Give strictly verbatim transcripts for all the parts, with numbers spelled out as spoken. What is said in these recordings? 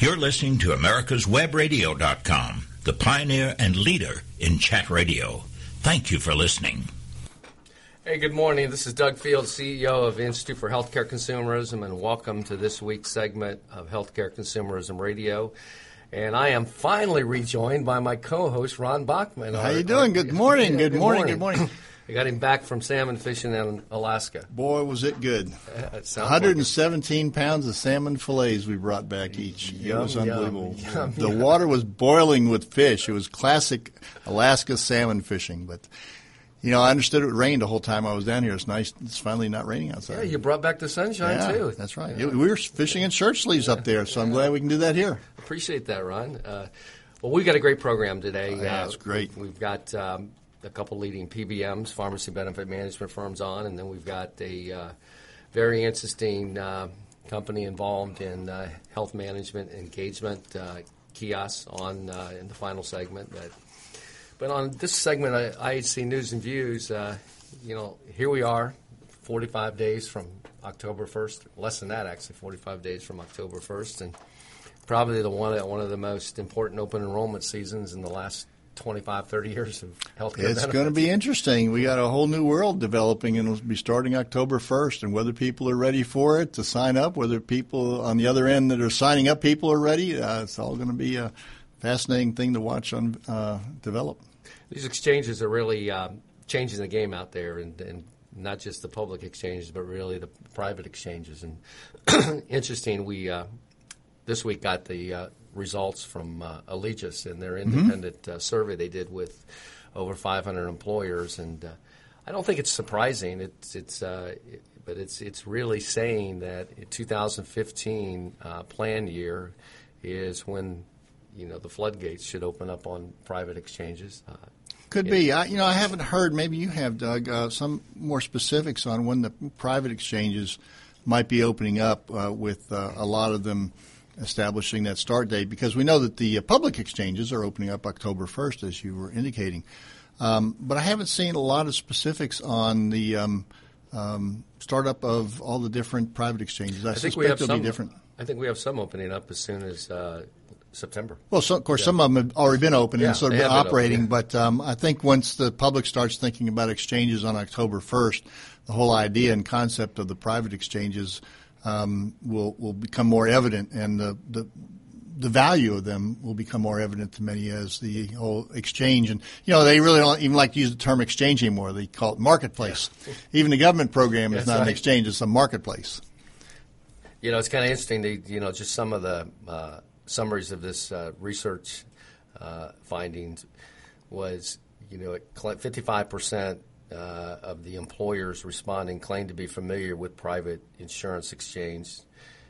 You're listening to America's Web Radio dot com, the pioneer and leader in chat radio. Thank you for listening. Hey, good morning. This is Doug Fields, C E O of the Institute for Healthcare Consumerism, and welcome to this week's segment of Healthcare Consumerism Radio. And I am finally rejoined by my co-host, Ron Bachman. How our, you doing? Good morning. Good, good morning. Good morning. I got him back from salmon fishing in Alaska. Boy, was it good. Uh, it one hundred seventeen like pounds of salmon fillets we brought back each. Yum, it was unbelievable. Yum, yum, the yum. water was boiling with fish. It was classic Alaska salmon fishing. But, you know, I understood it rained the whole time I was down here. It's nice. It's finally not raining outside. Yeah, you brought back the sunshine, yeah, too. That's right. Yeah. We were fishing in shirt sleeves yeah. up there, so I'm glad we can do that here. Appreciate that, Ron. Uh, well, we've got a great program today. Oh, yeah, it's uh, great. We've got um, a couple leading P B Ms, pharmacy benefit management firms on, and then we've got a uh, very interesting uh, company involved in uh, health management engagement, uh, kiosks on uh, in the final segment. But, but on this segment, I, I H C News and Views, uh, you know, here we are, forty-five days from October first, less than that actually, forty-five days from October first, and probably the one, one of the most important open enrollment seasons in the last twenty-five, thirty years of healthcare It's benefits. going to be interesting. We got a whole new world developing, and it'll be starting October first. And whether people are ready for it to sign up, whether people on the other end that are signing up people are ready, uh, it's all going to be a fascinating thing to watch on uh, develop. These exchanges are really uh, changing the game out there, and, and not just the public exchanges, but really the private exchanges. And interesting, we uh, this week got the uh, results from uh, Allegis and their independent mm-hmm. uh, survey they did with over five hundred employers, and uh, I don't think it's surprising. It's it's uh, it, but it's it's really saying that in two thousand fifteen uh, plan year is when you know the floodgates should open up on private exchanges. Uh, Could it, be. I, you know, I haven't heard. Maybe you have, Doug. Uh, some more specifics on when the private exchanges might be opening up, uh, with uh, a lot of them establishing that start date, because we know that the uh, public exchanges are opening up October first, as you were indicating. Um, but I haven't seen a lot of specifics on the um, um, startup of all the different private exchanges. I, I think suspect we have they'll some, be different. I think we have some opening up as soon as uh, September. Well, so, of course, yeah. some of them have already been open yeah, and sort of been operating. open, yeah. But um, I think once the public starts thinking about exchanges on October first, the whole idea and concept of the private exchanges um, will will become more evident, and the, the the value of them will become more evident to many as the whole exchange. And, you know, they really don't even like to use the term exchange anymore. They call it marketplace. Yeah. Even the government program is That's not right. an exchange. It's a marketplace. You know, it's kind of interesting, to, you know, just some of the uh, summaries of this uh, research uh, findings was, you know, fifty-five percent uh, of the employers responding claimed to be familiar with private insurance exchange,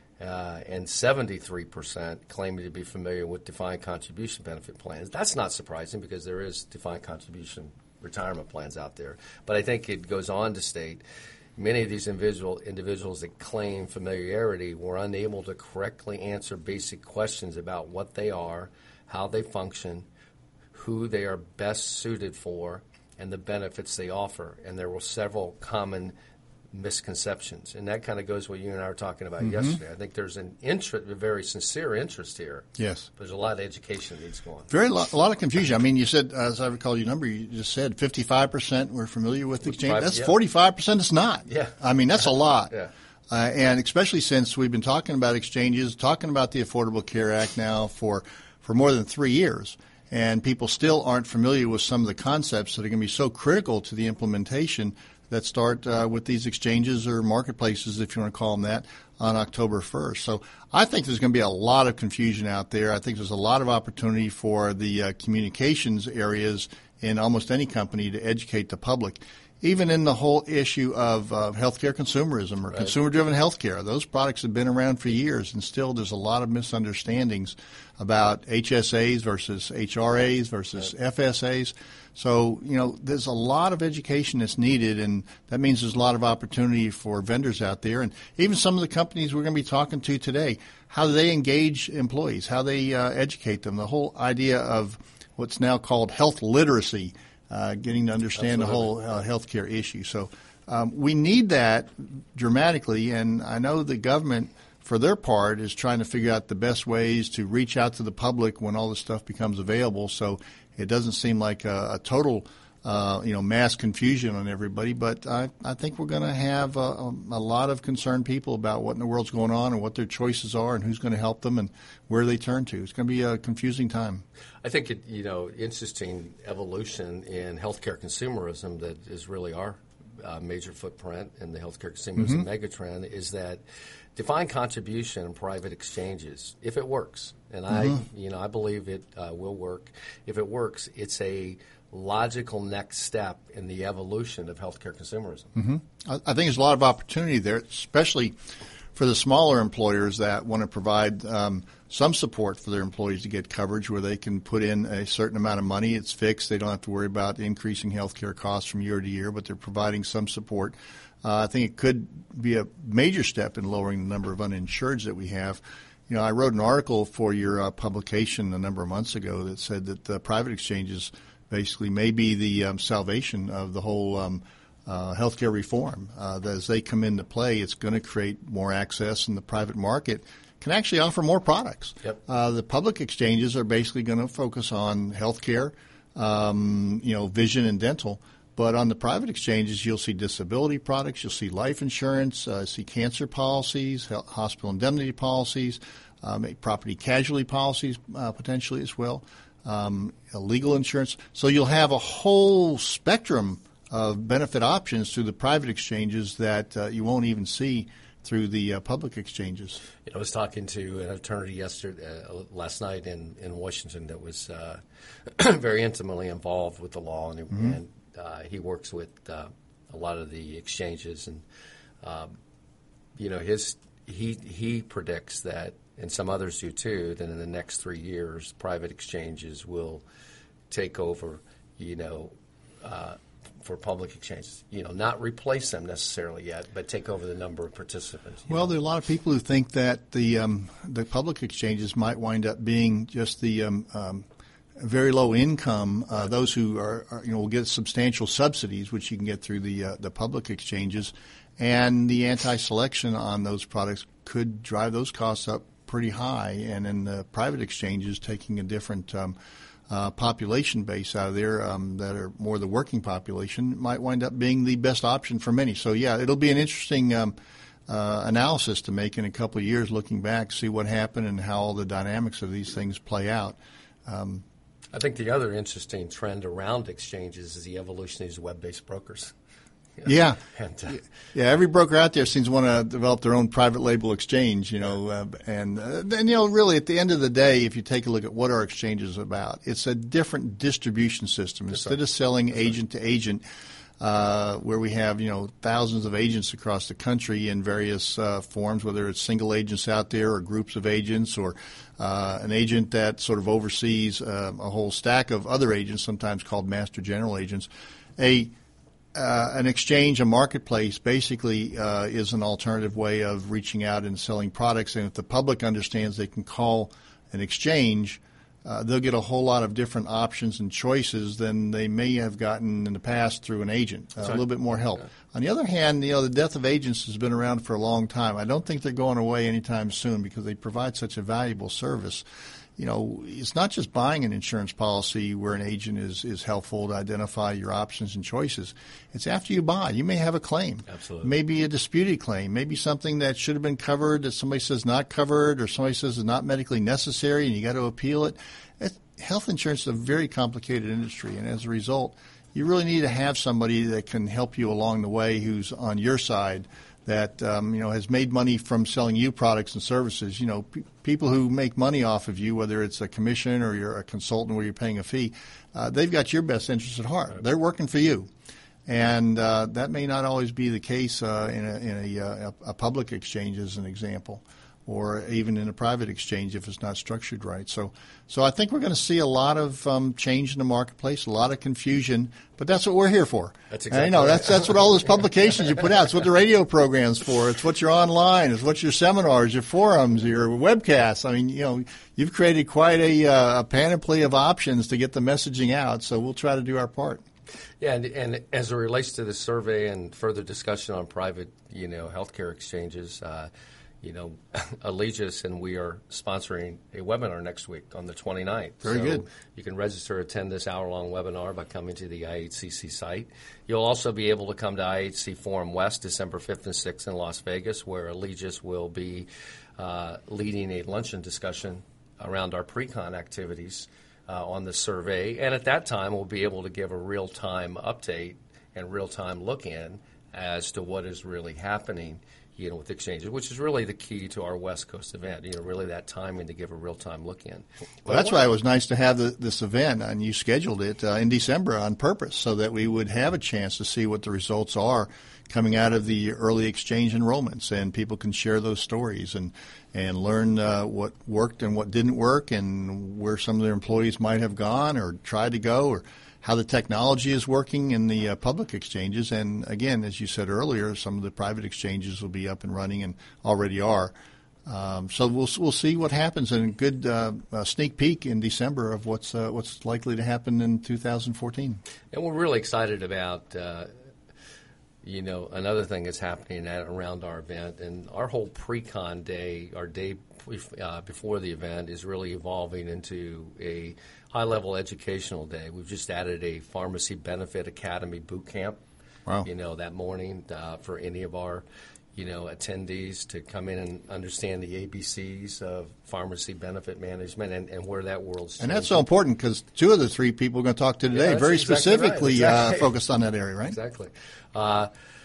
uh, and seventy-three percent claiming to be familiar with defined contribution benefit plans. That's not surprising because there is defined contribution retirement plans out there. But I think it goes on to state many of these individual individuals that claim familiarity were unable to correctly answer basic questions about what they are, how they function, who they are best suited for, and the benefits they offer. And there were several common misconceptions. And that kind of goes what you and I were talking about mm-hmm. yesterday. I think there's an interest, a very sincere interest here. Yes. There's a lot of education that needs going. Very lo- a lot of confusion. I mean, you said, as I recall your number, you just said fifty-five percent were familiar with the exchange. Private, That's yeah. forty-five percent is not. Yeah. I mean, that's a lot. Yeah. Uh, and especially since we've been talking about exchanges, talking about the Affordable Care Act now for, for more than three years, and people still aren't familiar with some of the concepts that are going to be so critical to the implementation that start uh, with these exchanges or marketplaces, if you want to call them that, on October first. So I think there's going to be a lot of confusion out there. I think there's a lot of opportunity for the uh, communications areas in almost any company to educate the public. Even in the whole issue of uh, healthcare consumerism or right. consumer-driven healthcare, those products have been around for years, and still there's a lot of misunderstandings about H S As versus H R As versus right. F S As. So, you know, there's a lot of education that's needed, and that means there's a lot of opportunity for vendors out there. And even some of the companies we're going to be talking to today, how do they engage employees, how they uh, educate them, the whole idea of what's now called health literacy, uh, getting to understand Absolutely. the whole uh, healthcare issue. So um, we need that dramatically, and I know the government, for their part, is trying to figure out the best ways to reach out to the public when all this stuff becomes available, so it doesn't seem like a, a total, uh, you know, mass confusion on everybody. But I, I think we're going to have a, a lot of concerned people about what in the world's going on and what their choices are and who's going to help them and where they turn to. It's going to be a confusing time. I think it, you know, interesting evolution in healthcare consumerism that is really our uh, major footprint in the healthcare consumerism mm-hmm. megatrend is that defined contribution and private exchanges, if it works, and mm-hmm. I, you know, I believe it uh, will work. If it works, it's a logical next step in the evolution of healthcare consumerism. Mm-hmm. I, I think there's a lot of opportunity there, especially for the smaller employers that want to provide um, some support for their employees to get coverage where they can put in a certain amount of money. It's fixed. They don't have to worry about increasing health care costs from year to year, but they're providing some support. Uh, I think it could be a major step in lowering the number of uninsureds that we have. You know, I wrote an article for your uh, publication a number of months ago that said that the private exchanges basically may be the um, salvation of the whole um, uh, healthcare reform. Uh, that as they come into play, it's going to create more access, and the private market can actually offer more products. Yep. Uh, the public exchanges are basically going to focus on healthcare, um, you know, vision and dental. But on the private exchanges, you'll see disability products, you'll see life insurance, uh, see cancer policies, hospital indemnity policies, um, property casualty policies uh, potentially as well, um, legal insurance. So you'll have a whole spectrum of benefit options through the private exchanges that uh, you won't even see through the uh, public exchanges. You know, I was talking to an attorney yesterday, uh, last night in, in Washington that was uh, very intimately involved with the law, and, mm-hmm. and Uh, he works with uh, a lot of the exchanges, and um, you know, his he he predicts that, and some others do too, that in the next three years, private exchanges will take over. You know, uh, for public exchanges, you know, not replace them necessarily yet, but take over the number of participants. Well, know? There are a lot of people who think that the um, the public exchanges might wind up being just the um, um, very low income, uh, those who are, are, you know, will get substantial subsidies, which you can get through the uh, the public exchanges, and the anti-selection on those products could drive those costs up pretty high. And in the private exchanges, taking a different um, uh, population base out of there um, that are more the working population might wind up being the best option for many. So, yeah, it'll be an interesting um, uh, analysis to make in a couple of years, looking back, see what happened and how all the dynamics of these things play out. Um, I think the other interesting trend around exchanges is the evolution of these web-based brokers. Yeah. and, uh, yeah, every broker out there seems to want to develop their own private label exchange, you know. Uh, and uh, then, you know, really at the end of the day, if you take a look at what our exchange is about, it's a different distribution system. That's Instead right. of selling That's agent right. to agent, uh, where we have, you know, thousands of agents across the country in various uh, forms, whether it's single agents out there or groups of agents or uh, an agent that sort of oversees uh, a whole stack of other agents, sometimes called master general agents. A uh, an exchange, a marketplace, basically uh, is an alternative way of reaching out and selling products. And if the public understands they can call an exchange, Uh, they'll get a whole lot of different options and choices than they may have gotten in the past through an agent. Uh, a little bit more help. Yeah. On the other hand, you know, the death of agents has been around for a long time. I don't think they're going away anytime soon because they provide such a valuable service. You know, it's not just buying an insurance policy where an agent is, is helpful to identify your options and choices. It's after you buy. You may have a claim. Absolutely. Maybe a disputed claim. Maybe something that should have been covered that somebody says not covered or somebody says is not medically necessary and you got to appeal it. it. Health insurance is a very complicated industry, and as a result, you really need to have somebody that can help you along the way who's on your side that um, you know has made money from selling you products and services. You know, pe- people who make money off of you, whether it's a commission or you're a consultant where you're paying a fee, uh, they've got your best interests at heart. Right. They're working for you, and uh, that may not always be the case uh, in, a, in a, a, a public exchange, as an example, or even in a private exchange if it's not structured right. So, so I think we're going to see a lot of um, change in the marketplace, a lot of confusion, but that's what we're here for. That's exactly and, you know, right. that's that's what all those publications you put out. It's what the radio program's for. It's what you're online. It's what your seminars, your forums, your webcasts. I mean, you know, you've created quite a, uh, a panoply of options to get the messaging out. So we'll try to do our part. Yeah, and, and as it relates to the survey and further discussion on private, you know, healthcare exchanges, uh, you know, Allegis, and we are sponsoring a webinar next week on the twenty-ninth. Very so good. You can register to attend this hour-long webinar by coming to the I H C C site. You'll also be able to come to I H C Forum West December fifth and sixth in Las Vegas, where Allegis will be uh, leading a luncheon discussion around our pre-con activities uh, on the survey. And at that time, we'll be able to give a real-time update and real-time look-in as to what is really happening, you know, with exchanges, which is really the key to our West Coast event, you know, really that timing to give a real-time look-in. Well, that's why it was nice to have the, this event, and you scheduled it uh, in December on purpose so that we would have a chance to see what the results are coming out of the early exchange enrollments, and people can share those stories and, and learn uh, what worked and what didn't work and where some of their employees might have gone or tried to go, or how the technology is working in the uh, public exchanges. And again, as you said earlier, some of the private exchanges will be up and running and already are. Um, so we'll we'll see what happens, and a good uh, uh, sneak peek in December of what's uh, what's likely to happen in two thousand fourteen. And we're really excited about, uh, you know, another thing that's happening at, around our event, and our whole pre-con day, our day uh, before the event, is really evolving into a high-level educational day. We've just added a Pharmacy Benefit Academy boot camp, wow. you know, that morning uh, for any of our, you know, attendees to come in and understand the A B Cs of pharmacy benefit management and, and where that world's changing. And that's so important because two of the three people we're going to talk to today yeah, very exactly specifically right. exactly. uh, focused on that area, right? Exactly. Uh,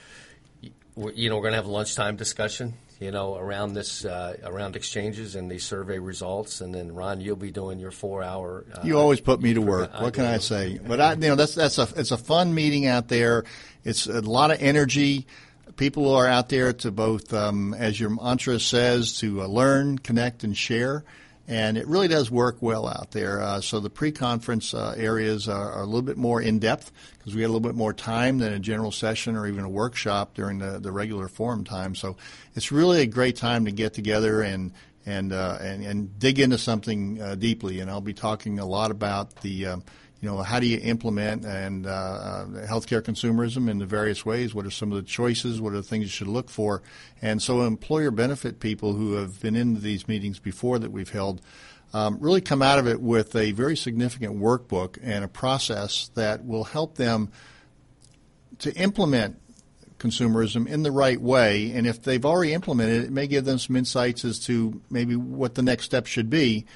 you know, we're going to have a lunchtime discussion, you know, around this, uh, around exchanges and these survey results. And then, Ron, you'll be doing your four-hour. Uh, you always put me to work. I what can do. I say? But I, you know, that's that's a it's a fun meeting out there. It's a lot of energy. People are out there to both, um, as your mantra says, to uh, learn, connect, and share. And it really does work well out there. Uh, so the pre-conference uh, areas are, are a little bit more in-depth because we had a little bit more time than a general session or even a workshop during the, the regular forum time. So it's really a great time to get together and and uh, and, and dig into something uh, deeply. And I'll be talking a lot about the um, you know, how do you implement and uh, uh, healthcare consumerism in the various ways? What are some of the choices? What are the things you should look for? And so employer benefit people who have been into these meetings before that we've held um, really come out of it with a very significant workbook and a process that will help them to implement consumerism in the right way. And if they've already implemented it, it may give them some insights as to maybe what the next step should be.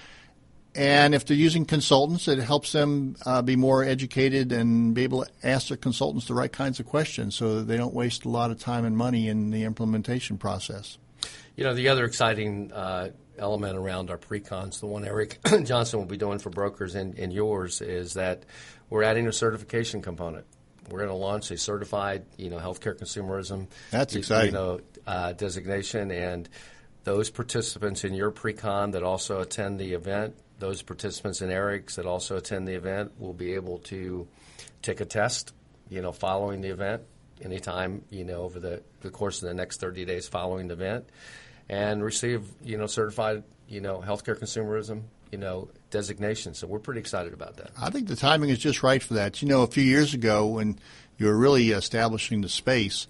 And if they're using consultants, it helps them uh, be more educated and be able to ask their consultants the right kinds of questions so that they don't waste a lot of time and money in the implementation process. You know, the other exciting uh, element around our pre-cons, the one Eric Johnson will be doing for brokers and, and yours, is that we're adding a certification component. We're going to launch a certified, you know, healthcare consumerism That's you, exciting. You know, uh, designation, and those participants in your pre-con that also attend the event, those participants in Eric's that also attend the event will be able to take a test, you know, following the event anytime, you know, over the, the course of the next thirty days following the event, and receive, you know, certified, you know, healthcare consumerism, you know, designation. So we're pretty excited about that. I think the timing is just right for that. You know, a few years ago when you were really establishing the space,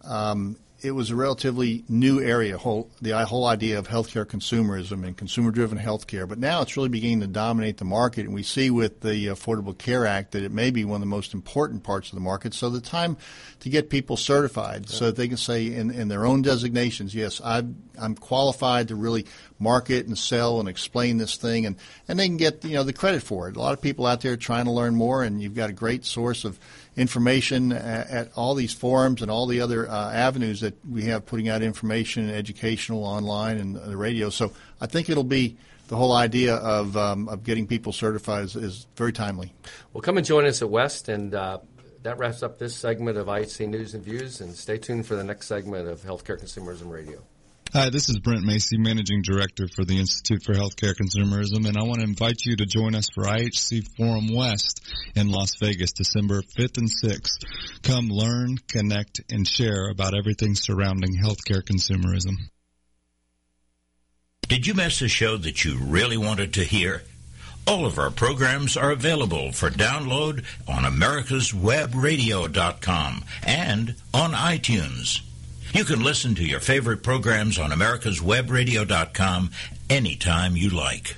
um, it was a relatively new area, whole, the whole idea of healthcare consumerism and consumer-driven healthcare. But now it's really beginning to dominate the market, and we see with the Affordable Care Act that it may be one of the most important parts of the market. So the time to get people certified yeah. so that they can say in, in their own designations, yes, I've, I'm qualified to really market and sell and explain this thing, and, and they can get, you know, the credit for it. A lot of people out there trying to learn more, and you've got a great source of information at, at all these forums and all the other uh, avenues that we have putting out information and educational online and the radio. So I think it'll be the whole idea of um, of getting people certified is, is very timely. Well, come and join us at West, and uh, that wraps up this segment of I H C News and Views, and stay tuned for the next segment of Healthcare Consumerism Radio. Hi, this is Brent Macy, Managing Director for the Institute for Healthcare Consumerism, and I want to invite you to join us for I H C Forum West in Las Vegas, December fifth and sixth. Come learn, connect, and share about everything surrounding healthcare consumerism. Did you miss a show that you really wanted to hear? All of our programs are available for download on americas web radio dot com and on iTunes. You can listen to your favorite programs on americas web radio dot com anytime you like.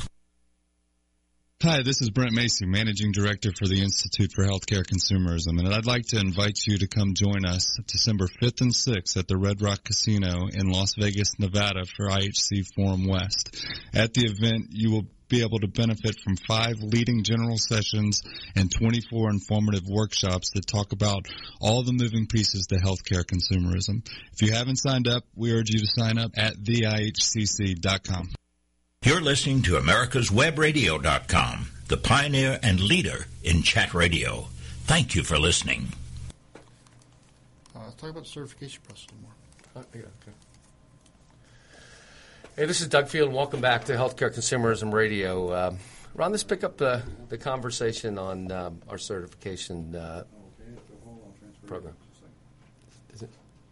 Hi, this is Brent Macy, Managing Director for the Institute for Healthcare Consumerism, and I'd like to invite you to come join us December fifth and sixth at the Red Rock Casino in Las Vegas, Nevada for I H C Forum West. At the event, you will be able to benefit from five leading general sessions and twenty-four informative workshops that talk about all the moving pieces to healthcare consumerism. If you haven't signed up, we urge you to sign up at the I H C C dot com. You're listening to americas web radio dot com, the pioneer and leader in chat radio. Thank you for listening. Uh, let's talk about the certification process a little more. Uh, yeah, okay. Hey, this is Doug Field, and welcome back to Healthcare Consumerism Radio. Uh, Ron, let's pick up the, the conversation on um, our certification uh, program. Is it?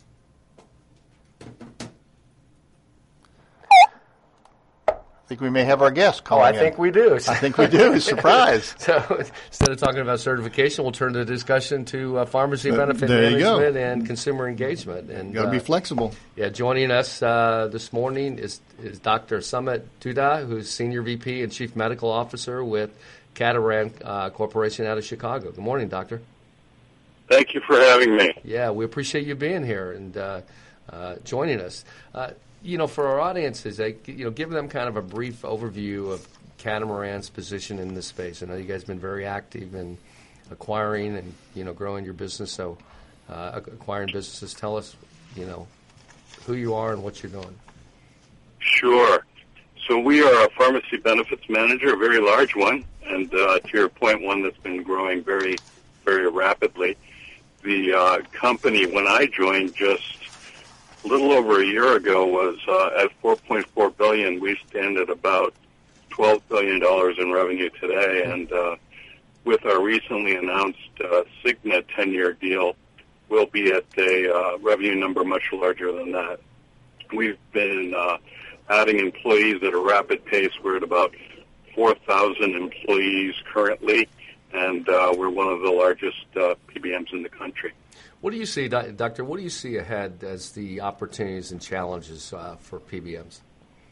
I think we may have our guest Oh, calling I in. think we do. I think we do. Surprise. So instead of talking about certification, we'll turn the discussion to uh, pharmacy benefit there you go. management and consumer engagement. And Got to uh, be flexible. Yeah, joining us uh, this morning is, is Doctor Sumit Tuda, who's Senior V P and Chief Medical Officer with Catamaran uh, Corporation out of Chicago. Good morning, Doctor. Thank you for having me. Yeah, we appreciate you being here and uh, uh, joining us. Uh, you know, for our audiences, they, you know, give them kind of a brief overview of Catamaran's position in this space. I know you guys have been very active in acquiring and, you know, growing your business. So uh, acquiring businesses, tell us, you know, who you are and what you're doing. Sure. So we are a pharmacy benefits manager, a very large one, and uh, to your point, one that's been growing very, very rapidly. The uh, company, when I joined just a little over a year ago, was uh, at four point four billion dollars. We stand at about twelve billion dollars in revenue today, and uh, with our recently announced uh, Cigna ten-year deal, we'll be at a uh, revenue number much larger than that. We've been uh, adding employees at a rapid pace. We're at about four thousand employees currently, and uh, we're one of the largest uh, P B Ms in the country. What do you see, Doctor, what do you see ahead as the opportunities and challenges uh, for P B Ms?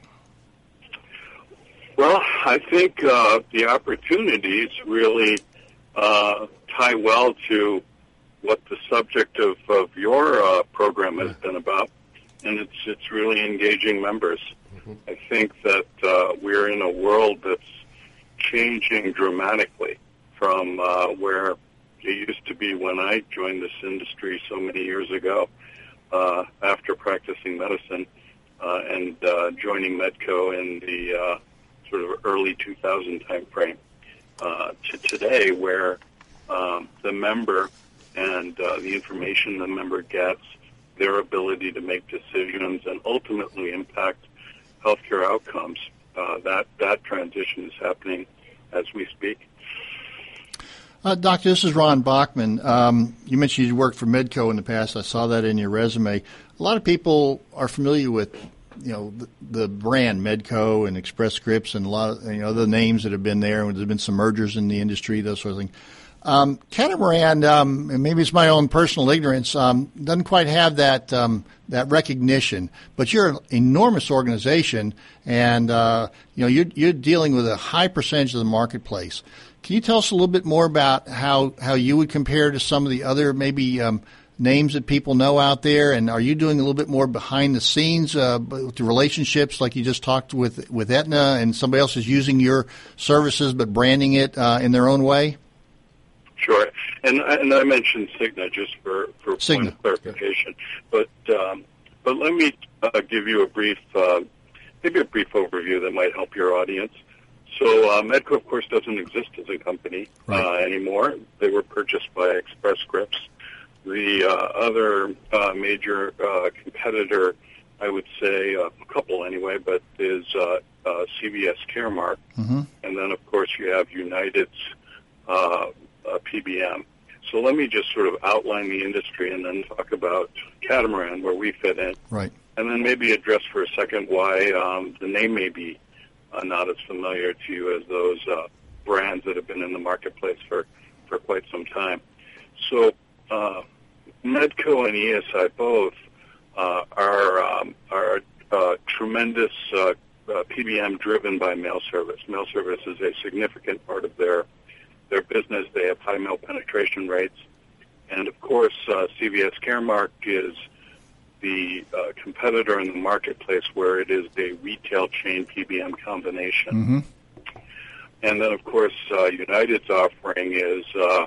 Well, I think uh, the opportunities really uh, tie well to what the subject of, of your uh, program has been about, and it's it's really engaging members. Mm-hmm. I think that uh, we're in a world that's changing dramatically from uh, where it used to be when I joined this industry so many years ago, uh, after practicing medicine uh, and uh, joining Medco in the uh, sort of early two thousand time frame, uh, to today where um, the member and uh, the information the member gets, their ability to make decisions and ultimately impact healthcare outcomes, uh, that, that transition is happening as we speak. Uh, Doctor, this is Ron Bachman. Um, you mentioned you worked for Medco in the past. I saw that in your resume. A lot of people are familiar with, you know, the, the brand Medco and Express Scripts and a lot of, you know, the names that have been there. There's been some mergers in the industry, those sort of things. Um, Catamaran, um, and maybe it's my own personal ignorance, um, doesn't quite have that um, that recognition. But you're an enormous organization, and uh, you know you're, you're dealing with a high percentage of the marketplace. Can you tell us a little bit more about how, how you would compare to some of the other maybe um, names that people know out there? And are you doing a little bit more behind the scenes uh, with the relationships, like you just talked with with Aetna, and somebody else is using your services but branding it uh, in their own way? Sure, and and I mentioned Cigna just for for Cigna. point of clarification, but um, but let me uh, give you a brief uh, maybe a brief overview that might help your audience. So uh, Medco, of course, doesn't exist as a company Right. uh, anymore. They were purchased by Express Scripts. The uh, other uh, major uh, competitor, I would say, uh, a couple anyway, but is uh, uh, C V S Caremark, Mm-hmm. and then of course you have United's uh, uh, P B M. So let me just sort of outline the industry and then talk about Catamaran, where we fit in, Right. and then maybe address for a second why um, the name may be uh, not as familiar to you as those uh, brands that have been in the marketplace for, for quite some time. So uh, Medco and E S I both uh, are um, are uh, tremendous uh, uh, P B M driven by mail service. Mail service is a significant part of their their business. They have high mail penetration rates, and of course, uh, C V S Caremark is the uh, competitor in the marketplace where it is a retail chain P B M combination. Mm-hmm. And then, of course, uh, United's offering is uh,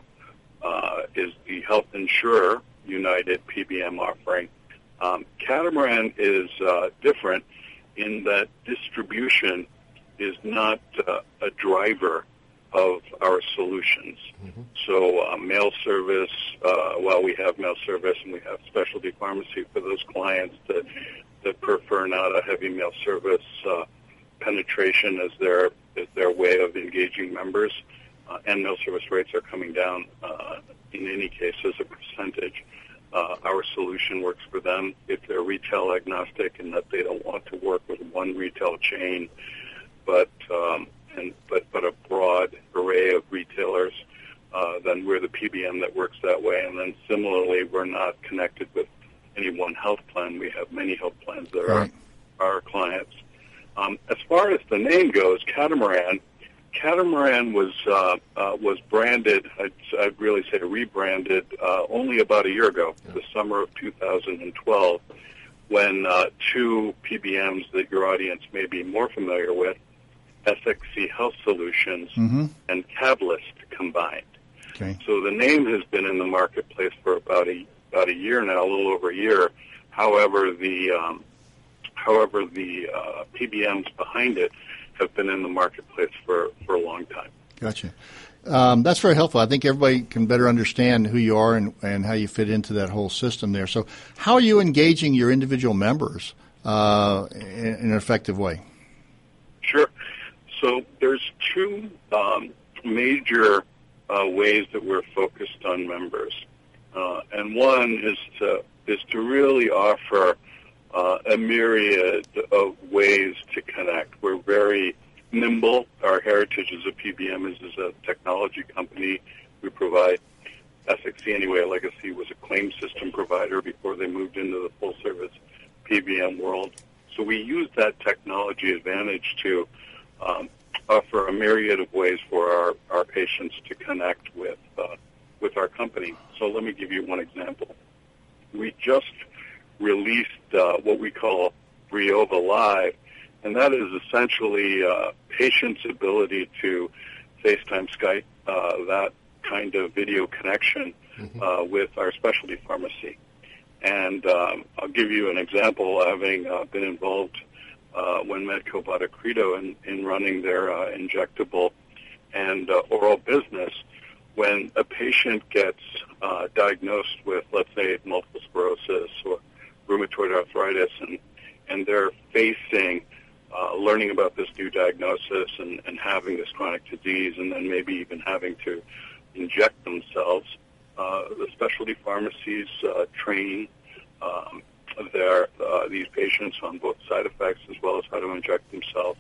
uh, is the health insurer United P B M offering. Um, Catamaran is uh, different in that distribution is not uh, a driver of our solutions. Mm-hmm. So uh, mail service, uh, well, we have mail service and we have specialty pharmacy for those clients that, that prefer not a heavy mail service uh, penetration as their as their way of engaging members. Uh, and mail service rates are coming down uh, in any case as a percentage. Uh, our solution works for them if they're retail agnostic and that they don't want to work with one retail chain, but um, and but but a broad array of retailers. Uh, then we're the P B M that works that way. And then similarly, we're not connected with any one health plan. We have many health plans that right. are our clients. Um, as far as the name goes, Catamaran, Catamaran was uh, uh, was branded, I'd, I'd really say rebranded, uh, only about a year ago, yeah. the summer of two thousand twelve, when uh, two P B Ms that your audience may be more familiar with, S X C Health Solutions mm-hmm. and Catalyst combined. Okay. So the name has been in the marketplace for about a about a year now, a little over a year. However, the um, however the uh, P B Ms behind it have been in the marketplace for, for a long time. Gotcha. Um, that's very helpful. I think everybody can better understand who you are and, and how you fit into that whole system there. So how are you engaging your individual members uh, in, in an effective way? Sure. So there's two um, major uh, ways that we're focused on members. Uh, and one is to, is to really offer Uh, a myriad of ways to connect. We're very nimble. Our heritage as a P B M is as a technology company. We provide S X C Anyway Legacy was a claim system provider before they moved into the full-service P B M world. So we use that technology advantage to um, offer a myriad of ways for our, our patients to connect with uh, with our company. So let me give you one example. We just released uh, what we call Briova Live, and that is essentially uh, patients' ability to FaceTime, Skype, uh, that kind of video connection mm-hmm. uh, with our specialty pharmacy. And um, I'll give you an example, having uh, been involved uh, when Medco bought Accredo in, in running their uh, injectable and uh, oral business. When a patient gets uh, diagnosed with, let's say, multiple sclerosis or rheumatoid arthritis, and, and they're facing uh, learning about this new diagnosis and, and having this chronic disease, and then maybe even having to inject themselves. Uh, the specialty pharmacies uh, train um, their, uh, these patients on both side effects as well as how to inject themselves.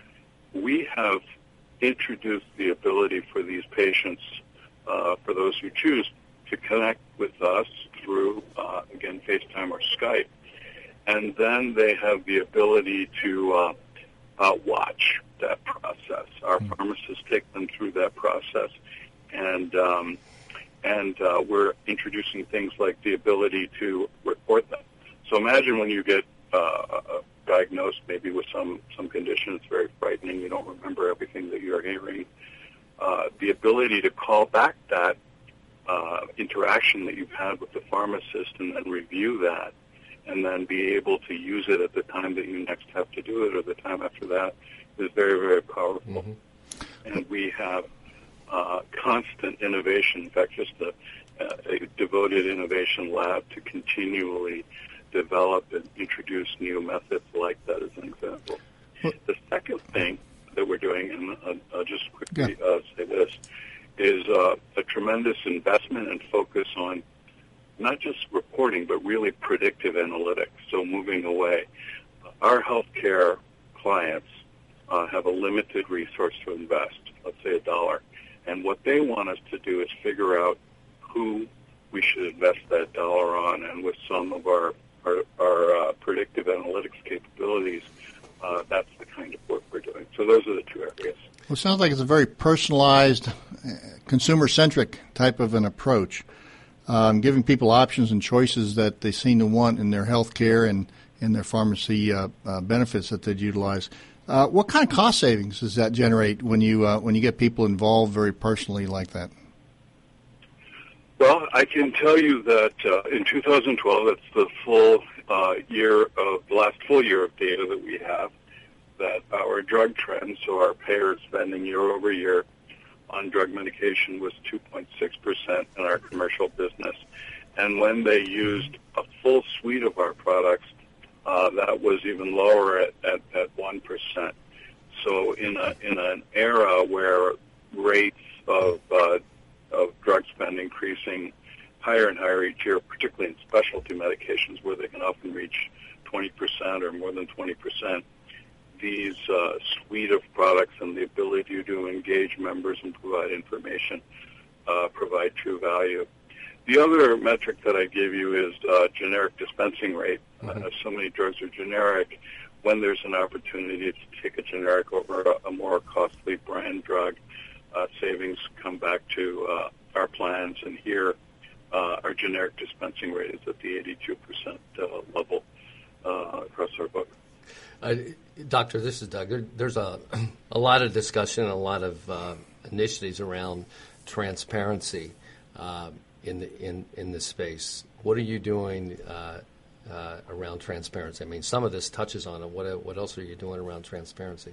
We have introduced the ability for these patients, uh, for those who choose, to connect with us through, uh, again, FaceTime or Skype. And then they have the ability to uh, uh, watch that process. Our mm-hmm. pharmacists take them through that process. And um, and uh, we're introducing things like the ability to report them. So imagine when you get uh, diagnosed maybe with some, some condition. It's very frightening. You don't remember everything that you're hearing. Uh, the ability to call back that Uh, interaction that you've had with the pharmacist and then review that and then be able to use it at the time that you next have to do it or the time after that is very, very powerful. Mm-hmm. And we have uh, constant innovation. In fact, just a, a devoted innovation lab to continually develop and introduce new methods like that as an example. What? The second thing that we're doing, and I'll, I'll just quickly yeah. uh, say this, is uh, a tremendous investment and focus on not just reporting, but really predictive analytics, so moving away. Our healthcare clients uh, have a limited resource to invest, let's say a dollar, and what they want us to do is figure out who we should invest that dollar on, and with some of our, our, our uh, predictive analytics capabilities, uh, that's the kind of work we're doing. So those are the two areas. Well, it sounds like it's a very personalized, consumer-centric type of an approach, um, giving people options and choices that they seem to want in their health care and in their pharmacy uh, uh, benefits that they'd utilize. Uh, what kind of cost savings does that generate when you uh, when you get people involved very personally like that? Well, I can tell you that uh, in two thousand twelve, that's the full uh, year of the last full year of data that we have, that our drug trend, so our payer spending year over year on drug medication, was two point six percent in our commercial business. And when they used a full suite of our products, uh, that was even lower at, at, at one percent. So in a in an era where rates of uh, of drug spend increasing higher and higher each year, particularly in specialty medications where they can often reach twenty percent or more than twenty percent, these uh, suite of products and the ability to engage members and provide information uh, provide true value. The other metric that I give you is uh, generic dispensing rate. Mm-hmm. Uh, so many drugs are generic. When there's an opportunity to take a generic over a, a more costly brand drug, uh, savings come back to uh, our plans. And here, uh, our generic dispensing rate is at the eighty-two percent uh, level uh, across our book. Uh, Doctor, this is Doug. There, there's a, a lot of discussion, a lot of uh, initiatives around transparency uh, in, the, in in this space. What are you doing uh, uh, around transparency? I mean, some of this touches on it. What what else are you doing around transparency?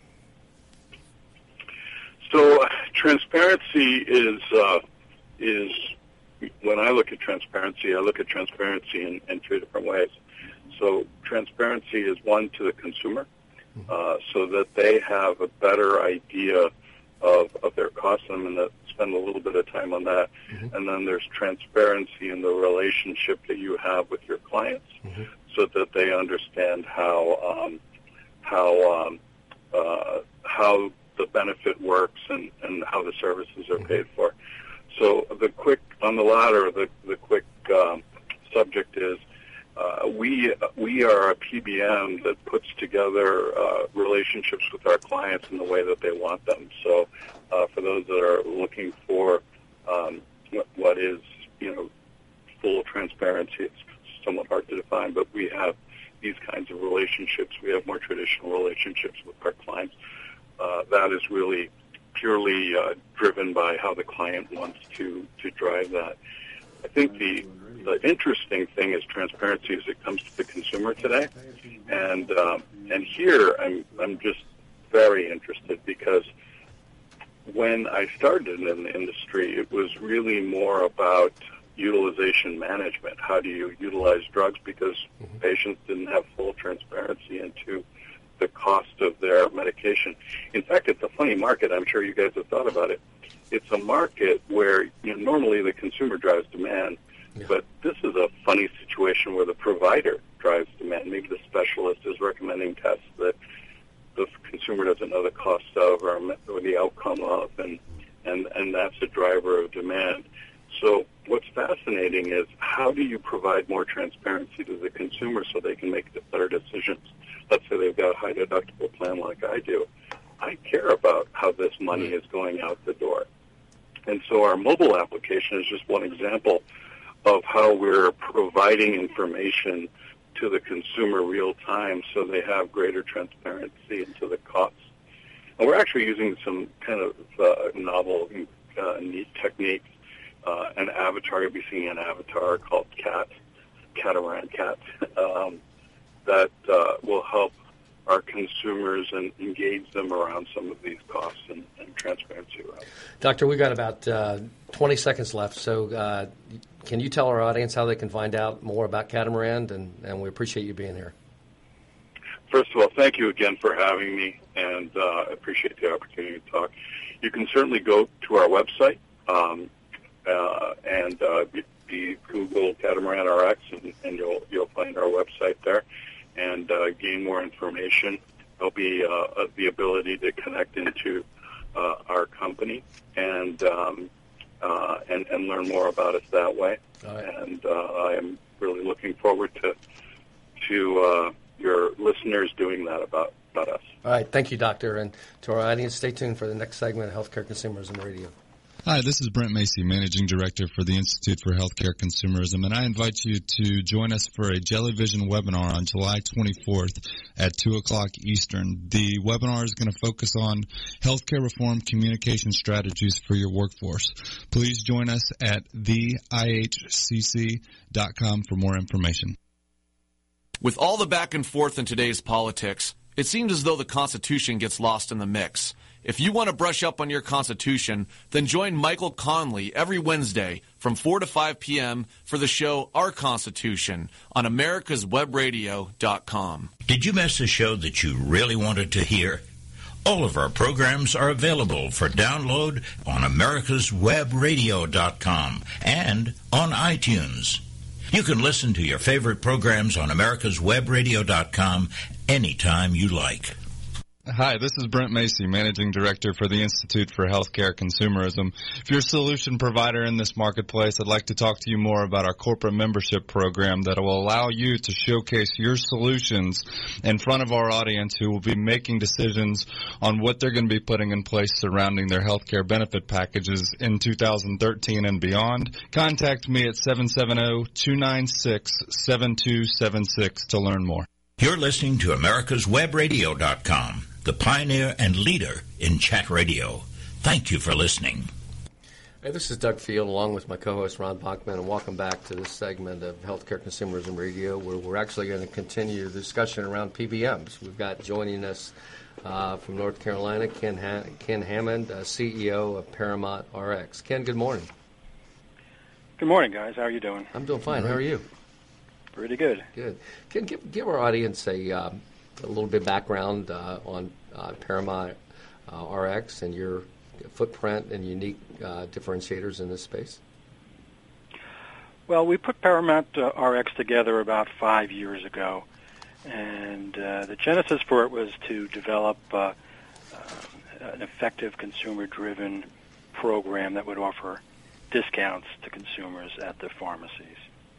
So, uh, transparency is uh, is when I look at transparency, I look at transparency in, in two different ways. So transparency is one to the consumer, uh, so that they have a better idea of, of their costs. I'm going to spend a little bit of time on that. Mm-hmm. And then there's transparency in the relationship that you have with your clients, mm-hmm. so that they understand how um, how um, uh, how the benefit works and, and how the services are mm-hmm. paid for. So the quick on the latter, the the quick um, subject is. Uh, we we are a P B M that puts together uh, relationships with our clients in the way that they want them. So, uh, for those that are looking for um, what is you know full transparency, it's somewhat hard to define. But we have these kinds of relationships. We have more traditional relationships with our clients. Uh, that is really purely uh, driven by how the client wants to to drive that. I think the the interesting thing is transparency as it comes to the consumer today, and um, and here I'm I'm just very interested because when I started in the industry, it was really more about utilization management. How do you utilize drugs? Because mm-hmm. patients didn't have full transparency into the cost of their medication. In fact, it's a funny market. I'm sure you guys have thought about it. It's a market where you know, normally the consumer drives demand, yeah. but this is a funny situation where the provider drives demand. Maybe the specialist is recommending tests that the consumer doesn't know the cost of or, or the outcome of, and, and, and that's a driver of demand. So what's fascinating is how do you provide more transparency to the consumer so they can make better decisions? Let's say they've got a high deductible plan like I do. I care about how this money is going out the door. And so our mobile application is just one example of how we're providing information to the consumer real time so they have greater transparency into the costs. And we're actually using some kind of uh, novel, uh, neat techniques. Uh, an avatar, you'll be seeing an avatar called Cat, Catamaran Cat, um, that uh, will help our consumers and engage them around some of these costs and, and transparency around it. Doctor, we've got about uh, twenty seconds left, so uh, can you tell our audience how they can find out more about Catamaran, and, and we appreciate you being here. First of all, thank you again for having me, and I uh, appreciate the opportunity to talk. You can certainly go to our website um, uh, and uh, be Google Catamaran R X, and, and you'll you'll find our website there. And uh, gain more information. There'll be uh, the ability to connect into uh, our company and, um, uh, and and learn more about us that way. Right. And uh, I am really looking forward to Thank you, Doctor. And to our audience, stay tuned for the next segment of Healthcare Consumerism Radio. Hi, this is Brent Macy, Managing Director for the Institute for Healthcare Consumerism, and I invite you to join us for a Jellyvision webinar on July twenty-fourth at two o'clock Eastern. The webinar is going to focus on healthcare reform communication strategies for your workforce. Please join us at the I H C C dot com for more information. With all the back and forth in today's politics, it seems as though the Constitution gets lost in the mix. If you want to brush up on your Constitution, then join Michael Conley every Wednesday from four to five p.m. for the show Our Constitution on americas web radio dot com. Did you miss a show that you really wanted to hear? All of our programs are available for download on americas web radio dot com and on iTunes. You can listen to your favorite programs on americas web radio dot com anytime you like. Hi, this is Brent Macy, Managing Director for the Institute for Healthcare Consumerism. If you're a solution provider in this marketplace, I'd like to talk to you more about our corporate membership program that will allow you to showcase your solutions in front of our audience who will be making decisions on what they're going to be putting in place surrounding their healthcare benefit packages in two thousand thirteen and beyond. Contact me at seven seven zero, two nine six, seven two seven six to learn more. You're listening to americas web radio dot com, the pioneer and leader in chat radio. Thank you for listening. Hey, this is Doug Field along with my co-host Ron Bachman, and welcome back to this segment of Healthcare Consumerism Radio, where we're actually going to continue the discussion around P B Ms. We've got joining us uh, from North Carolina, Ken, ha- Ken Hammond, uh, C E O of Paramount R X. Ken, good morning. Good morning, guys. How are you doing? I'm doing fine. How are you? Pretty good. Good. Ken, give, give our audience a, um, a little bit of background uh, on uh, Paramount uh, R X and your footprint and unique uh, differentiators in this space. Well, we put Paramount uh, R X together about five years ago, and uh, the genesis for it was to develop uh, uh, an effective consumer-driven program that would offer discounts to consumers at the pharmacies.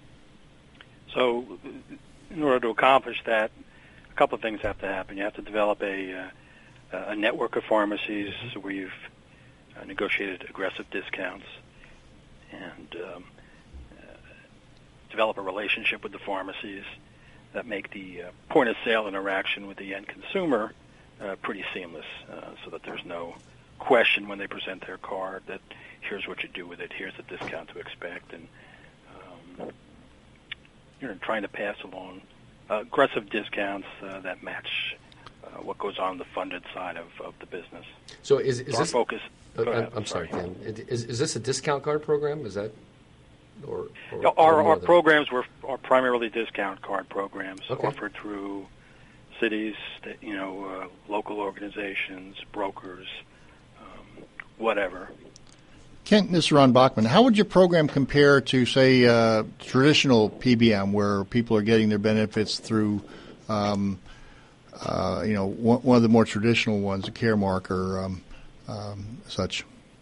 So in order to accomplish that, a couple of things have to happen. You have to develop a, uh, a network of pharmacies where you've uh, negotiated aggressive discounts and um, uh, develop a relationship with the pharmacies that make the uh, point-of-sale interaction with the end consumer uh, pretty seamless uh, so that there's no question when they present their card that here's what you do with it, here's the discount to expect, and um, you know, trying to pass along uh, aggressive discounts uh, that match uh, what goes on the funded side of, of the business. So is, is so this... Our focus... Uh, ahead, I'm sorry, Ken. Is, is this a discount card program? Is that... Or, or, our or our programs were are primarily discount card programs okay. offered through cities, that, you know, uh, local organizations, brokers, um, whatever. Kent, this is Ron Bachman. How would your program compare to, say, uh, traditional P B M, where people are getting their benefits through, um, uh, you know, one, one of the more traditional ones, a Caremark or um, um, such?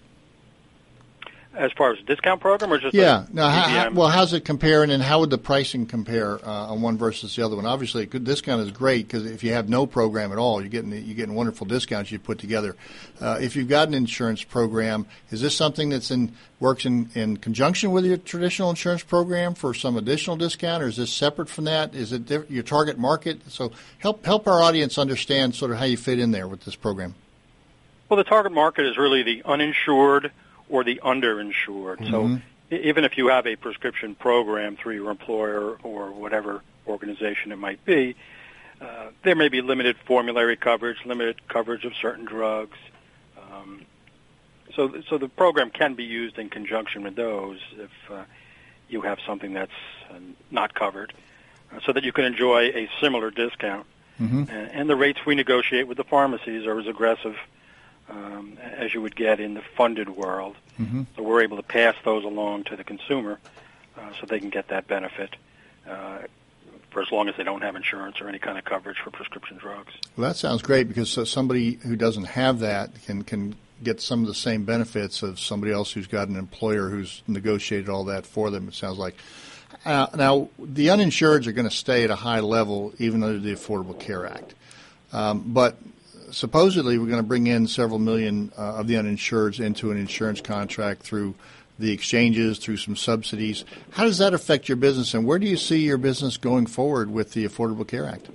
As far as a discount program, or just yeah? A now, how, how, well, how's it compare, and then how would the pricing compare uh, on one versus the other one? Obviously, a good discount is great because if you have no program at all, you're getting you're getting wonderful discounts you put together. Uh, if you've got an insurance program, is this something that's in works in, in conjunction with your traditional insurance program for some additional discount, or is this separate from that? Is it diff- your target market? So help help our audience understand sort of how you fit in there with this program. Well, the target market is really the uninsured or the underinsured. Mm-hmm. So even if you have a prescription program through your employer or whatever organization it might be, uh, there may be limited formulary coverage, limited coverage of certain drugs. Um, so, so the program can be used in conjunction with those if uh, you have something that's uh, not covered, uh, so that you can enjoy a similar discount. Mm-hmm. And, and the rates we negotiate with the pharmacies are as aggressive Um, as you would get in the funded world. Mm-hmm. So we're able to pass those along to the consumer uh, so they can get that benefit uh, for as long as they don't have insurance or any kind of coverage for prescription drugs. Well, that sounds great because uh, somebody who doesn't have that can, can get some of the same benefits of somebody else who's got an employer who's negotiated all that for them, it sounds like. Uh, now, the uninsureds are going to stay at a high level even under the Affordable Care Act. Um, but supposedly we're going to bring in several million uh, of the uninsureds into an insurance contract through the exchanges, through some subsidies. How does that affect your business, and where do you see your business going forward with the Affordable Care Act?